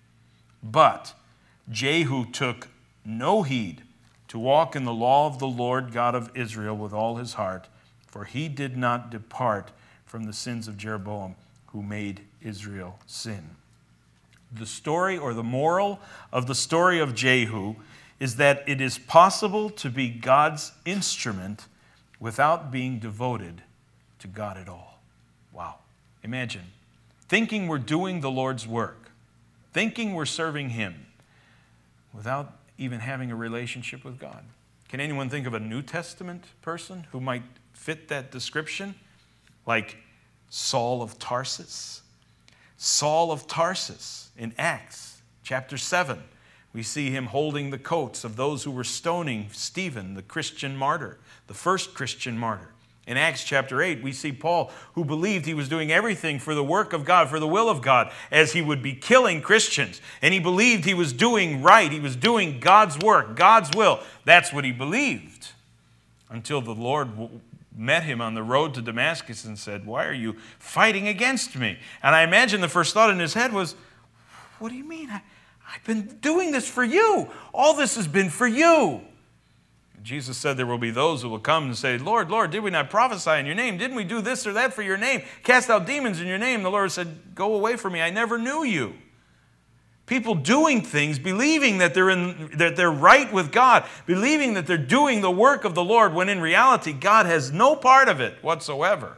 But Jehu took no heed to walk in the law of the Lord God of Israel with all his heart, for he did not depart from the sins of Jeroboam, who made Israel sin. The story, or the moral of the story of Jehu, is that it is possible to be God's instrument without being devoted to God at all. Wow. Imagine thinking we're doing the Lord's work, thinking we're serving him, without even having a relationship with God. Can anyone think of a New Testament person who might fit that description? Like Saul of Tarsus. Saul of Tarsus in Acts chapter seven. We see him holding the coats of those who were stoning Stephen, the Christian martyr, the first Christian martyr. In Acts chapter eight, we see Paul, who believed he was doing everything for the work of God, for the will of God, as he would be killing Christians. And he believed he was doing right. He was doing God's work, God's will. That's what he believed. Until the Lord met him on the road to Damascus and said, why are you fighting against me? And I imagine the first thought in his head was, what do you mean? I, I've been doing this for you. All this has been for you. Jesus said there will be those who will come and say, Lord, Lord, did we not prophesy in your name? Didn't we do this or that for your name? Cast out demons in your name. The Lord said, go away from me. I never knew you. People doing things, believing that they're, in, that they're right with God, believing that they're doing the work of the Lord, when in reality, God has no part of it whatsoever.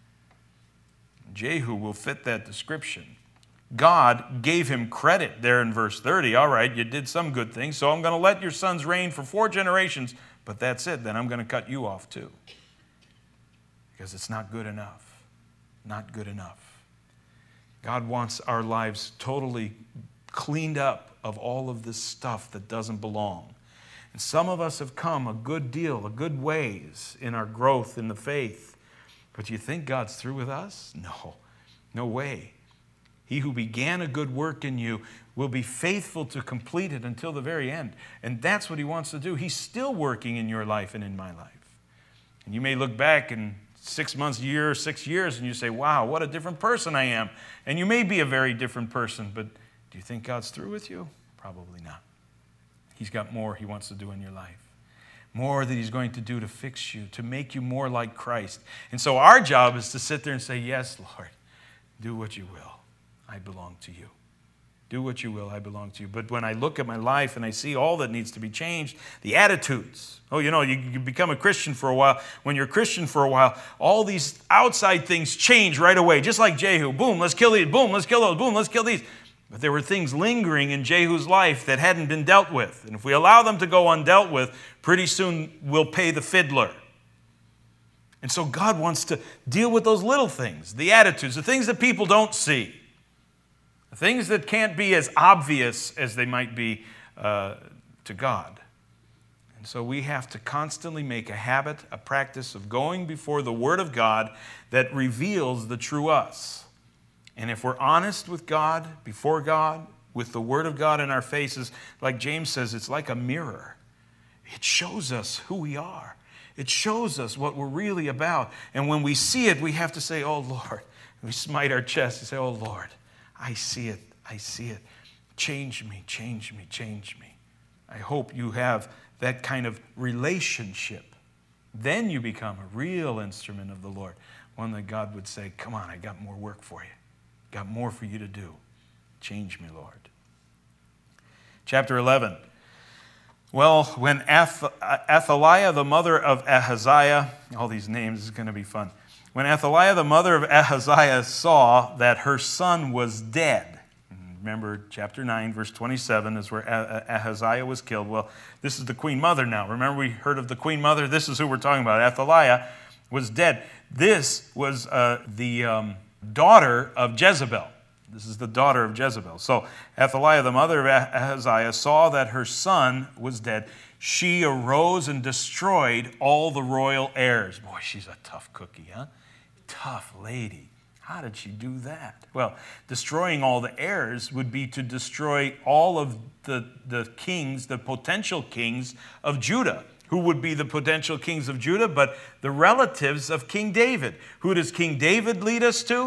Jehu will fit that description. God gave him credit there in verse thirty. All right, you did some good things, so I'm going to let your sons reign for four generations, but that's it. Then I'm going to cut you off too. Because it's not good enough. Not good enough. God wants our lives totally cleaned up of all of this stuff that doesn't belong. And some of us have come a good deal, a good ways in our growth in the faith. But do you think God's through with us? No, no way. He who began a good work in you will be faithful to complete it until the very end. And that's what he wants to do. He's still working in your life and in my life. And you may look back in six months, a year, six years, and you say, wow, what a different person I am. And you may be a very different person, but do you think God's through with you? Probably not. He's got more he wants to do in your life. More that he's going to do to fix you, to make you more like Christ. And so our job is to sit there and say, yes, Lord, do what you will. I belong to you. Do what you will, I belong to you. But when I look at my life and I see all that needs to be changed, the attitudes. Oh, you know, you, you become a Christian for a while. When you're a Christian for a while, all these outside things change right away. Just like Jehu. Boom, let's kill these. Boom, let's kill those. Boom, let's kill these. But there were things lingering in Jehu's life that hadn't been dealt with. And if we allow them to go undealt with, pretty soon we'll pay the fiddler. And so God wants to deal with those little things, the attitudes, the things that people don't see, the things that can't be as obvious as they might be uh, to God. And so we have to constantly make a habit, a practice of going before the Word of God that reveals the true us. And if we're honest with God, before God, with the Word of God in our faces, like James says, it's like a mirror. It shows us who we are. It shows us what we're really about. And when we see it, we have to say, oh, Lord. We smite our chest and say, oh, Lord, I see it. I see it. Change me, change me, change me. I hope you have that kind of relationship. Then you become a real instrument of the Lord. One that God would say, come on, I got more work for you. Got more for you to do. Change me, Lord. Chapter eleven. Well, when Ath- Athaliah, the mother of Ahaziah, all these names is going to be fun. When Athaliah, the mother of Ahaziah, saw that her son was dead. Remember, chapter nine, verse twenty-seven is where Ahaziah was killed. Well, this is the queen mother now. Remember, we heard of the queen mother? This is who we're talking about. Athaliah was dead. This was uh, the... Um, daughter of Jezebel. This is the daughter of Jezebel. So Athaliah, the mother of Ahaziah, saw that her son was dead. She arose and destroyed all the royal heirs. Boy, she's a tough cookie, huh? Tough lady. How did she do that? Well, destroying all the heirs would be to destroy all of the, the kings, the potential kings of Judah. Who would be the potential kings of Judah? But the relatives of King David. Who does King David lead us to?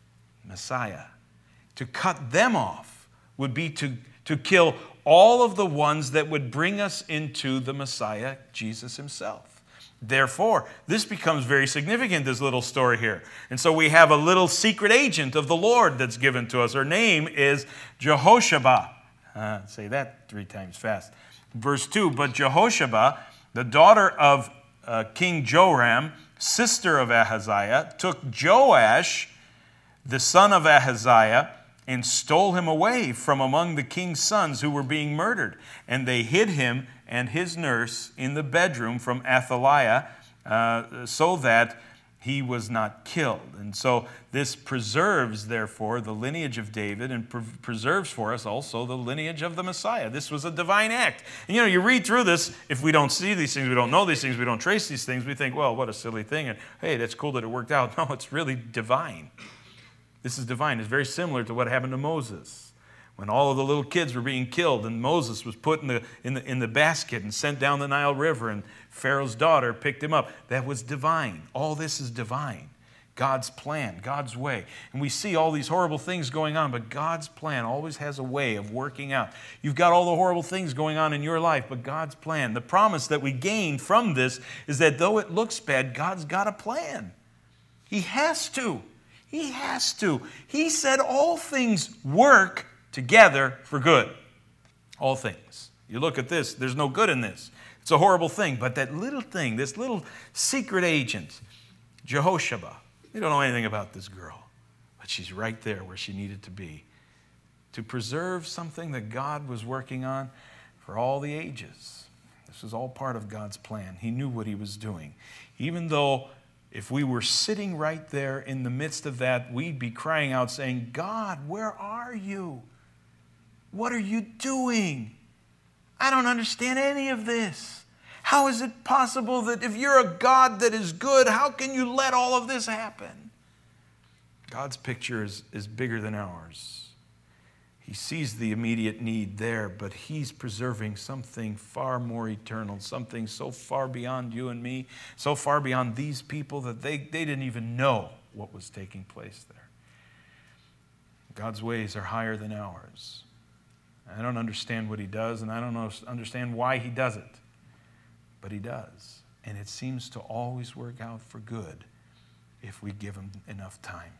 Messiah. To cut them off would be to, to kill all of the ones that would bring us into the Messiah, Jesus himself. Therefore, this becomes very significant, this little story here. And so we have a little secret agent of the Lord that's given to us. Her name is Jehoshaphat. Uh, say that three times fast. Verse two, but Jehoshaphat, the daughter of uh, King Joram, sister of Ahaziah, took Joash, the son of Ahaziah, and stole him away from among the king's sons who were being murdered. And they hid him and his nurse in the bedroom from Athaliah uh, so that he was not killed. And so this preserves, therefore, the lineage of David and pre- preserves for us also the lineage of the Messiah. This was a divine act. And you know, you read through this, if we don't see these things, we don't know these things, we don't trace these things, we think, well, what a silly thing. And hey, that's cool that it worked out. No, it's really divine. This is divine. It's very similar to what happened to Moses. When all of the little kids were being killed and Moses was put in the, in the, in the basket and sent down the Nile River and Pharaoh's daughter picked him up. That was divine. All this is divine. God's plan, God's way. And we see all these horrible things going on, but God's plan always has a way of working out. You've got all the horrible things going on in your life, but God's plan, the promise that we gain from this is that though it looks bad, God's got a plan. He has to. He has to. He said all things work together for good. All things. You look at this, there's no good in this. It's a horrible thing. But that little thing, this little secret agent, Jehosheba, we don't know anything about this girl, but she's right there where she needed to be to preserve something that God was working on for all the ages. This was all part of God's plan. He knew what he was doing. Even though if we were sitting right there in the midst of that, we'd be crying out saying, God, where are you? What are you doing? I don't understand any of this. How is it possible that if you're a God that is good, how can you let all of this happen? God's picture is, is bigger than ours. He sees the immediate need there, but he's preserving something far more eternal, something so far beyond you and me, so far beyond these people that they, they didn't even know what was taking place there. God's ways are higher than ours. I don't understand what he does, and I don't know, understand why he does it, but he does. And it seems to always work out for good if we give him enough time.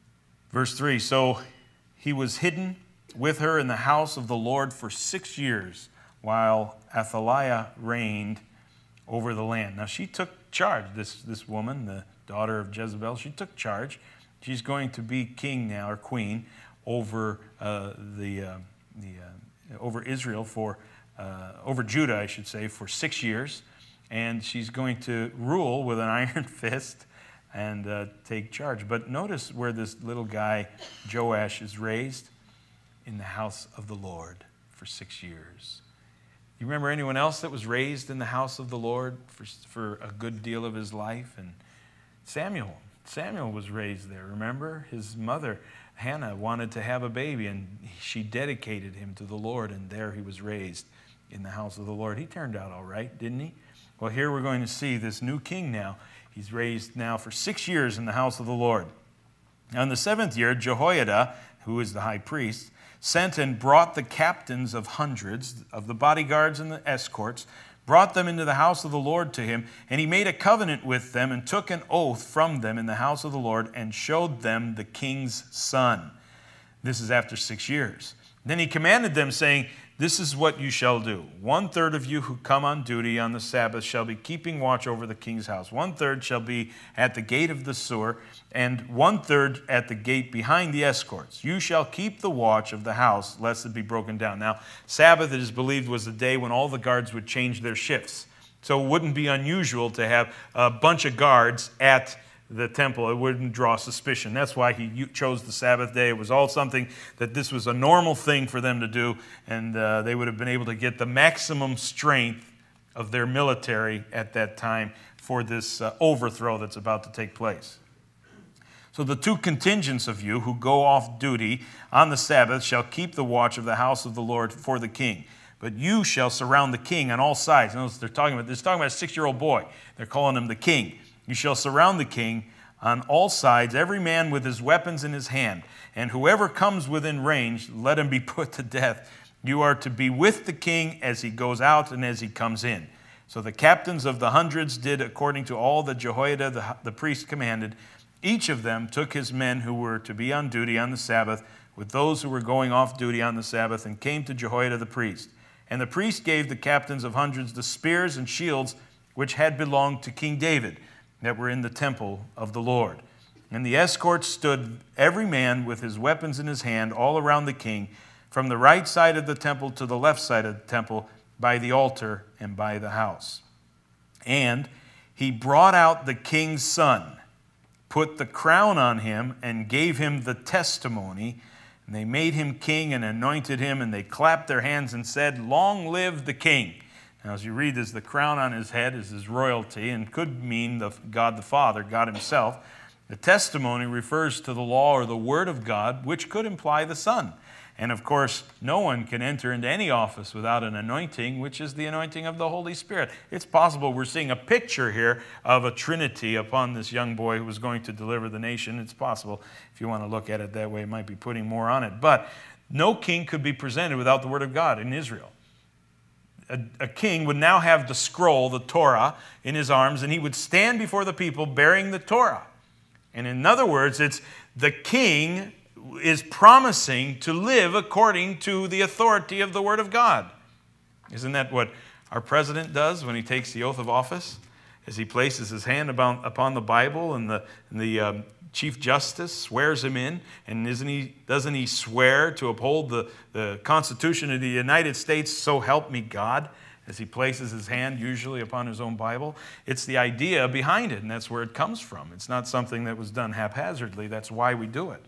Verse three, so he was hidden with her in the house of the Lord for six years while Athaliah reigned over the land. Now she took charge, this, this woman, the daughter of Jezebel, she took charge. She's going to be king now, or queen, over uh, the, uh, the uh, over Israel for, uh, over Judah, I should say, for six years. And she's going to rule with an iron fist and uh, take charge. But notice where this little guy, Joash, is raised. In the house of the Lord for six years. You remember anyone else that was raised in the house of the Lord for, for a good deal of his life? And Samuel. Samuel was raised there, remember? His mother, Hannah, wanted to have a baby, and she dedicated him to the Lord, and there he was raised in the house of the Lord. He turned out all right, didn't he? Well, here we're going to see this new king now. He's raised now for six years in the house of the Lord. Now in the seventh year, Jehoiada, who is the high priest, sent and brought the captains of hundreds of the bodyguards and the escorts, brought them into the house of the Lord to him, and he made a covenant with them and took an oath from them in the house of the Lord and showed them the king's son. This is after six years. Then he commanded them, saying, this is what you shall do. One third of you who come on duty on the Sabbath shall be keeping watch over the king's house. One third shall be at the gate of the sewer, and one third at the gate behind the escorts. You shall keep the watch of the house, lest it be broken down. Now, Sabbath, it is believed, was the day when all the guards would change their shifts. So it wouldn't be unusual to have a bunch of guards at the temple. It wouldn't draw suspicion. That's why he chose the Sabbath day. It was all something that this was a normal thing for them to do, and uh, they would have been able to get the maximum strength of their military at that time for this uh, overthrow that's about to take place. So the two contingents of you who go off duty on the Sabbath shall keep the watch of the house of the Lord for the king. But you shall surround the king on all sides. Notice they're talking about, they're talking about a six-year-old boy. They're calling him the king. You shall surround the king on all sides, every man with his weapons in his hand. And whoever comes within range, let him be put to death. You are to be with the king as he goes out and as he comes in. So the captains of the hundreds did according to all that Jehoiada the, the priest commanded. Each of them took his men who were to be on duty on the Sabbath with those who were going off duty on the Sabbath and came to Jehoiada the priest. And the priest gave the captains of hundreds the spears and shields which had belonged to King David, that were in the temple of the Lord. And the escorts stood every man with his weapons in his hand all around the king, from the right side of the temple to the left side of the temple, by the altar and by the house. And he brought out the king's son, put the crown on him, and gave him the testimony. And they made him king and anointed him, and they clapped their hands and said, long live the king. Now, as you read this, the crown on his head is his royalty and could mean the God the Father, God himself. The testimony refers to the law or the word of God, which could imply the Son. And of course, no one can enter into any office without an anointing, which is the anointing of the Holy Spirit. It's possible we're seeing a picture here of a Trinity upon this young boy who was going to deliver the nation. It's possible, if you want to look at it that way, it might be putting more on it. But no king could be presented without the word of God in Israel. A, a king would now have the scroll, the Torah, in his arms, and he would stand before the people bearing the Torah. And in other words, it's the king is promising to live according to the authority of the Word of God. Isn't that what our president does when he takes the oath of office? As he places his hand upon, upon the Bible, and the, and the um, Chief Justice swears him in, and isn't he, doesn't he swear to uphold the, the Constitution of the United States, so help me God, as he places his hand usually upon his own Bible? It's the idea behind it, and that's where it comes from. It's not something that was done haphazardly. That's why we do it.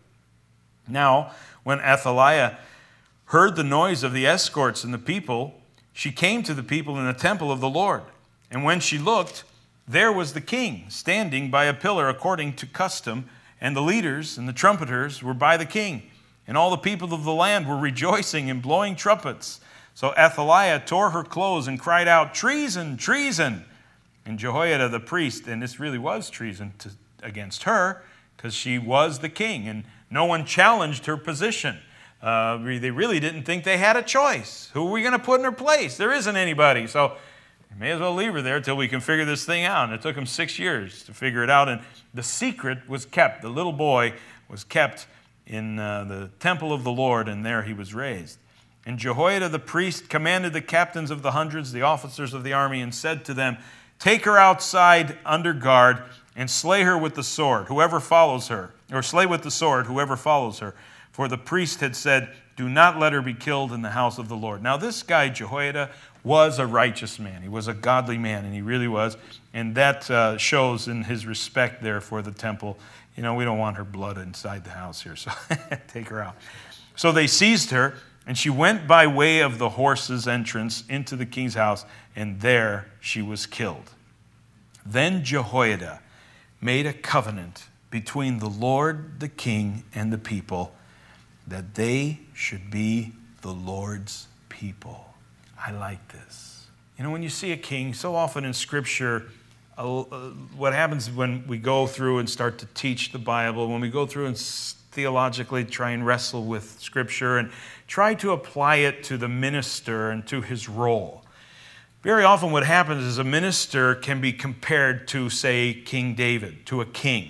Now, when Athaliah heard the noise of the escorts and the people, she came to the people in the temple of the Lord. And when she looked, there was the king standing by a pillar according to custom, and the leaders and the trumpeters were by the king. And all the people of the land were rejoicing and blowing trumpets. So Athaliah tore her clothes and cried out, "Treason, treason!" And Jehoiada the priest, and this really was treason to, against her, because she was the king, and no one challenged her position. Uh, they really didn't think they had a choice. Who are we going to put in her place? There isn't anybody. So you may as well leave her there until we can figure this thing out. And it took them six years to figure it out. And the secret was kept. The little boy was kept in uh, the temple of the Lord, and there he was raised. And Jehoiada the priest commanded the captains of the hundreds, the officers of the army, and said to them, "Take her outside under guard and slay her with the sword, whoever follows her, or slay with the sword whoever follows her." For the priest had said, "Do not let her be killed in the house of the Lord." Now this guy, Jehoiada, was a righteous man. He was a godly man, and he really was. And that uh, shows in his respect there for the temple. You know, we don't want her blood inside the house here, so take her out. So they seized her, and she went by way of the horses' entrance into the king's house, and there she was killed. Then Jehoiada made a covenant between the Lord, the king, and the people, that they should be the Lord's people. I like this. You know, when you see a king, so often in Scripture, uh, uh, what happens when we go through and start to teach the Bible, when we go through and s- theologically try and wrestle with Scripture and try to apply it to the minister and to his role, very often what happens is a minister can be compared to, say, King David, to a king.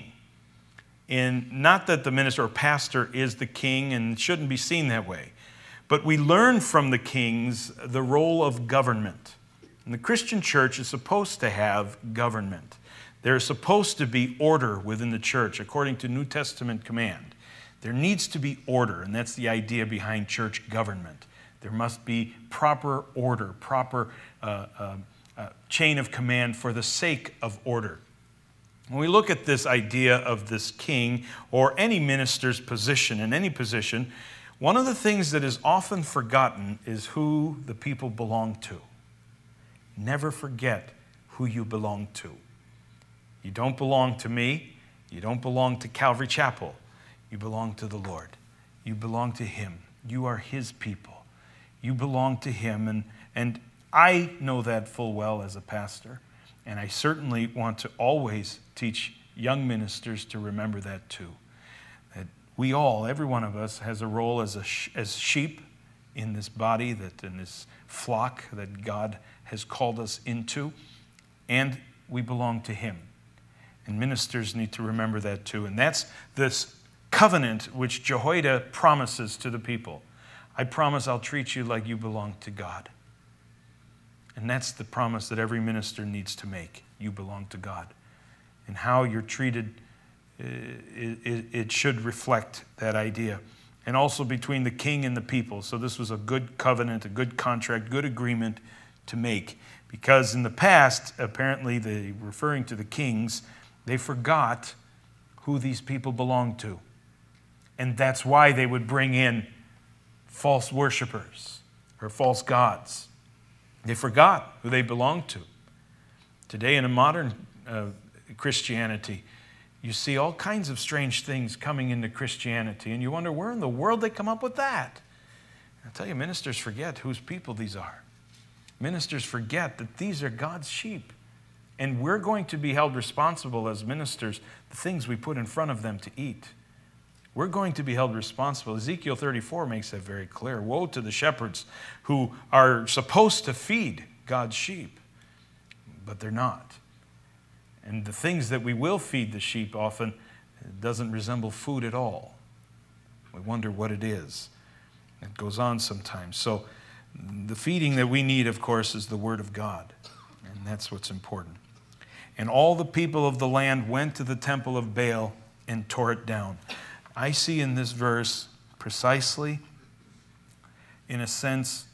In not that the minister or pastor is the king, and it shouldn't be seen that way, but we learn from the kings the role of government. And the Christian church is supposed to have government. There's supposed to be order within the church according to New Testament command. There needs to be order, and that's the idea behind church government. There must be proper order, proper uh, uh, uh, chain of command for the sake of order. When we look at this idea of this king or any minister's position in any position, one of the things that is often forgotten is who the people belong to. Never forget who you belong to. You don't belong to me. You don't belong to Calvary Chapel. You belong to the Lord. You belong to Him. You are His people. You belong to Him. And, and I know that full well as a pastor. And I certainly want to always teach young ministers to remember that too. That we all, every one of us, has a role as, a sh- as sheep in this body, that in this flock that God has called us into. And we belong to Him. And ministers need to remember that too. And that's this covenant which Jehoiada promises to the people. I promise I'll treat you like you belong to God. And that's the promise that every minister needs to make. You belong to God. And how you're treated, it, it, it should reflect that idea. And also between the king and the people. So this was a good covenant, a good contract, good agreement to make. Because in the past, apparently, they, referring to the kings, they forgot who these people belonged to. And that's why they would bring in false worshipers or false gods. They forgot who they belonged to. Today in a modern uh, Christianity, you see all kinds of strange things coming into Christianity, and you wonder where in the world they come up with that. I tell you, ministers forget whose people these are. Ministers forget that these are God's sheep. And we're going to be held responsible as ministers, the things we put in front of them to eat. We're going to be held responsible. Ezekiel thirty-four makes that very clear. Woe to the shepherds who are supposed to feed God's sheep, but they're not. And the things that we will feed the sheep often doesn't resemble food at all. We wonder what it is. It goes on sometimes. So the feeding that we need, of course, is the Word of God. And that's what's important. And all the people of the land went to the temple of Baal and tore it down. I see in this verse precisely, in a sense,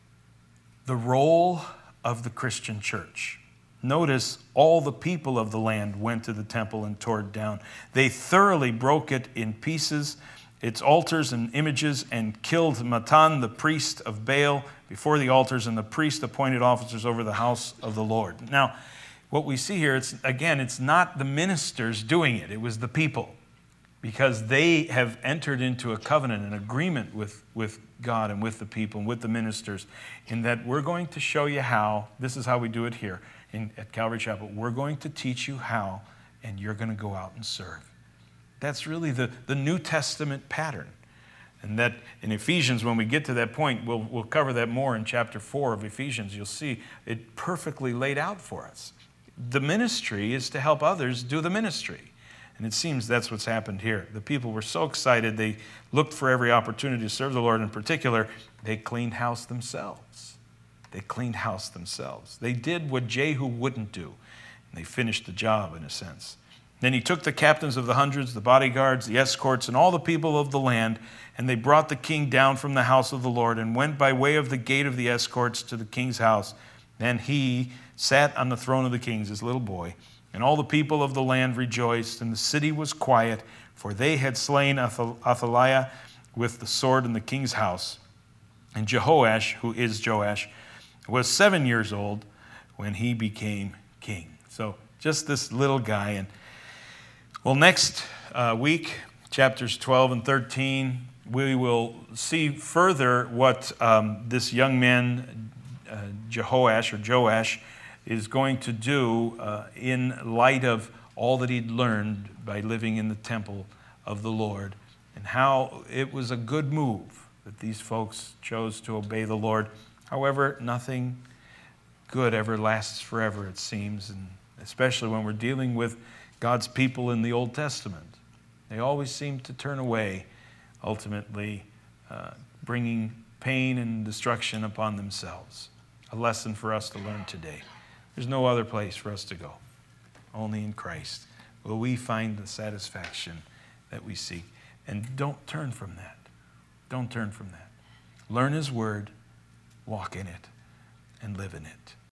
the role of the Christian church. Notice all the people of the land went to the temple and tore it down. They thoroughly broke it in pieces, its altars and images, and killed Matan, the priest of Baal, before the altars, and the priest appointed officers over the house of the Lord. Now, what we see here, it's again, it's not the ministers doing it. It was the people, because they have entered into a covenant, an agreement with, with God and with the people and with the ministers, in that we're going to show you how. This is how we do it here in, at Calvary Chapel. We're going to teach you how, and you're going to go out and serve. That's really the, the New Testament pattern. And that in Ephesians, when we get to that point, we'll, we'll cover that more in chapter four of Ephesians. You'll see it perfectly laid out for us. The ministry is to help others do the ministry. And it seems that's what's happened here. The people were so excited, they looked for every opportunity to serve the Lord. In particular, they cleaned house themselves. They cleaned house themselves. They did what Jehu wouldn't do. And they finished the job, in a sense. Then he took the captains of the hundreds, the bodyguards, the escorts, and all the people of the land, and they brought the king down from the house of the Lord and went by way of the gate of the escorts to the king's house. Then he sat on the throne of the kings, his little boy, and all the people of the land rejoiced, and the city was quiet, for they had slain Athaliah with the sword in the king's house. And Jehoash, who is Joash, was seven years old when he became king. So just this little guy. And well, next uh, week, chapters twelve and thirteen, we will see further what um, this young man, uh, Jehoash or Joash, is going to do uh, in light of all that he'd learned by living in the temple of the Lord, and how it was a good move that these folks chose to obey the Lord. However, nothing good ever lasts forever, it seems, and especially when we're dealing with God's people in the Old Testament. They always seem to turn away, ultimately uh, bringing pain and destruction upon themselves. A lesson for us to learn today. There's no other place for us to go. Only in Christ will we find the satisfaction that we seek. And don't turn from that. Don't turn from that. Learn His Word, walk in it, and live in it.